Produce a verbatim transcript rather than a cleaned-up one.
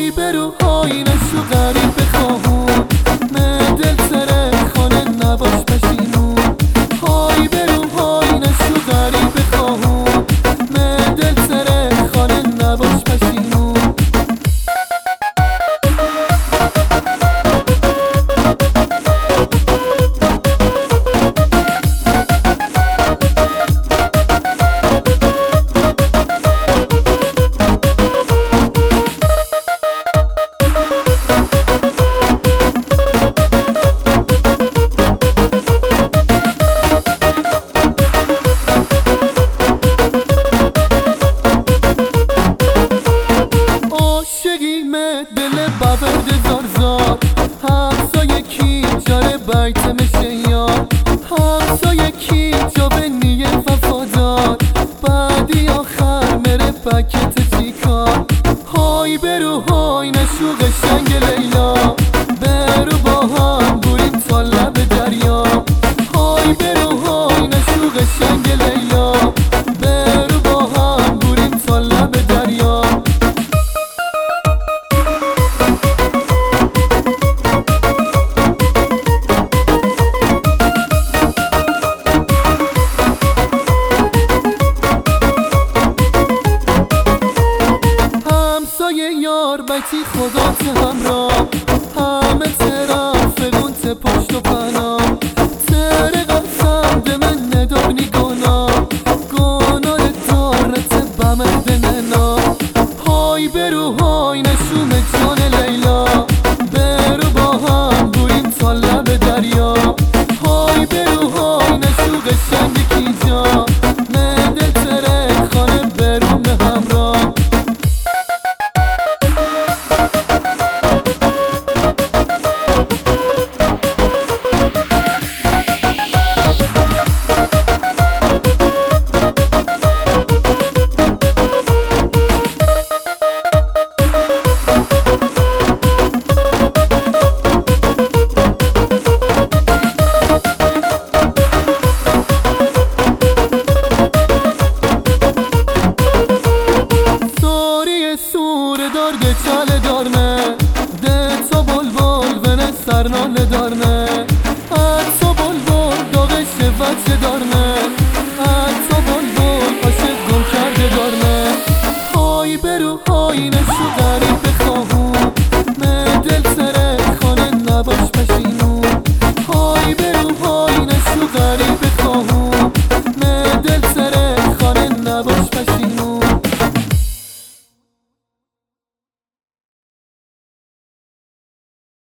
های برو های نشو غریب بخواهون نه دل سره خانه نباش پشیمون های برو های نشو غریب بخواهون نه دل سره خانه نباش پشیمون دل باورد زار زار همسایه کی جاره بیت میشه یار همسایه کی جا به نیه وفادار بعدی آخر مره پکت چی کار های برو های نشو قشنگ لیلا برو با هم بریم تا لب دریا های برو های نشو قشنگ لیلا برو با هم بریم تا لب دریا یار بیتی خدا تو همراه